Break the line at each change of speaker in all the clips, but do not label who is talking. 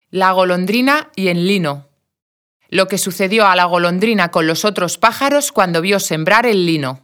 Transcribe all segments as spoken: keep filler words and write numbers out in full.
La golondrina y el lino. Lo que sucedió a la golondrina con los otros pájaros cuando vio sembrar el lino.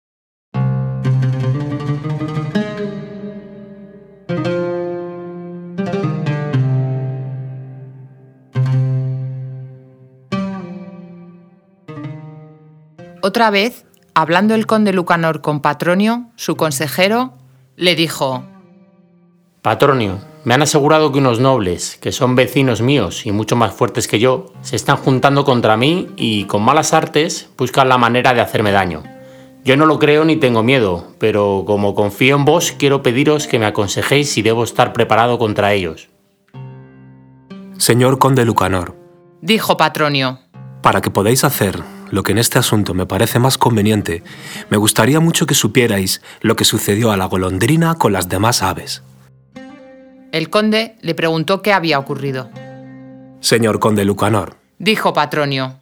Otra vez, hablando el conde Lucanor con Patronio, su consejero, le dijo:
Patronio, me han asegurado que unos nobles, que son vecinos míos y mucho más fuertes que yo, se están juntando contra mí y, con malas artes, buscan la manera de hacerme daño. Yo no lo creo ni tengo miedo, pero como confío en vos, quiero pediros que me aconsejéis si debo estar preparado contra ellos.
Señor conde Lucanor,
dijo Patronio,
para que podáis hacer lo que en este asunto me parece más conveniente, me gustaría mucho que supierais lo que sucedió a la golondrina con las demás aves.
El conde le preguntó qué había ocurrido.
Señor conde Lucanor,
dijo Patronio,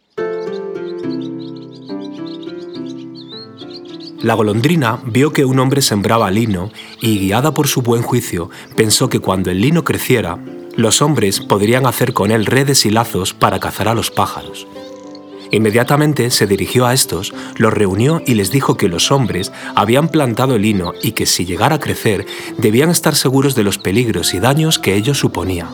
la golondrina vio que un hombre sembraba lino y, guiada por su buen juicio, pensó que cuando el lino creciera, los hombres podrían hacer con él redes y lazos para cazar a los pájaros. Inmediatamente se dirigió a estos, los reunió y les dijo que los hombres habían plantado el lino y que si llegara a crecer debían estar seguros de los peligros y daños que ello suponía.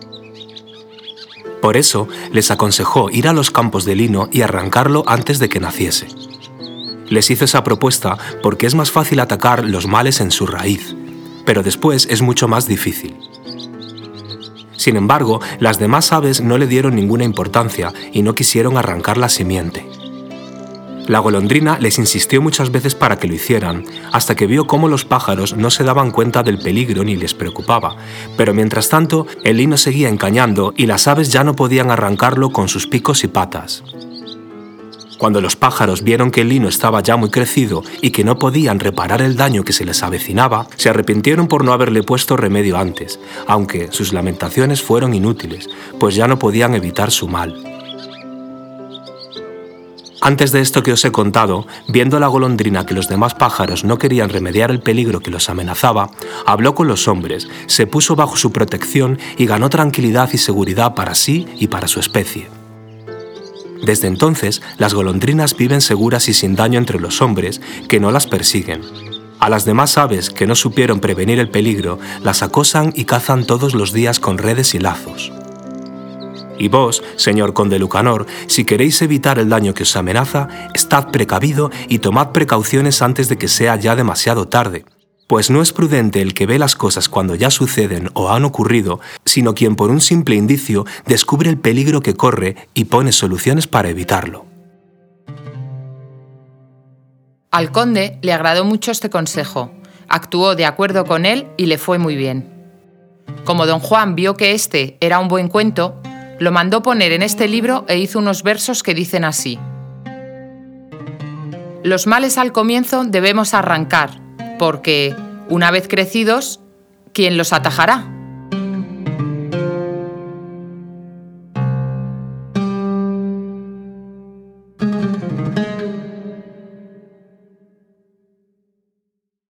Por eso les aconsejó ir a los campos de lino y arrancarlo antes de que naciese. Les hizo esa propuesta porque es más fácil atacar los males en su raíz, pero después es mucho más difícil. Sin embargo, las demás aves no le dieron ninguna importancia y no quisieron arrancar la simiente. La golondrina les insistió muchas veces para que lo hicieran, hasta que vio cómo los pájaros no se daban cuenta del peligro ni les preocupaba, pero mientras tanto el lino seguía encañando y las aves ya no podían arrancarlo con sus picos y patas. Cuando los pájaros vieron que el lino estaba ya muy crecido y que no podían reparar el daño que se les avecinaba, se arrepintieron por no haberle puesto remedio antes, aunque sus lamentaciones fueron inútiles, pues ya no podían evitar su mal. Antes de esto que os he contado, viendo la golondrina que los demás pájaros no querían remediar el peligro que los amenazaba, habló con los hombres, se puso bajo su protección y ganó tranquilidad y seguridad para sí y para su especie. Desde entonces, las golondrinas viven seguras y sin daño entre los hombres, que no las persiguen. A las demás aves que no supieron prevenir el peligro, las acosan y cazan todos los días con redes y lazos. Y vos, señor conde Lucanor, si queréis evitar el daño que os amenaza, estad precavido y tomad precauciones antes de que sea ya demasiado tarde. Pues no es prudente el que ve las cosas cuando ya suceden o han ocurrido, sino quien por un simple indicio descubre el peligro que corre y pone soluciones para evitarlo.
Al conde le agradó mucho este consejo, actuó de acuerdo con él y le fue muy bien. Como don Juan vio que este era un buen cuento, lo mandó poner en este libro e hizo unos versos que dicen así: los males al comienzo debemos arrancar, porque, una vez crecidos, ¿quién los atajará?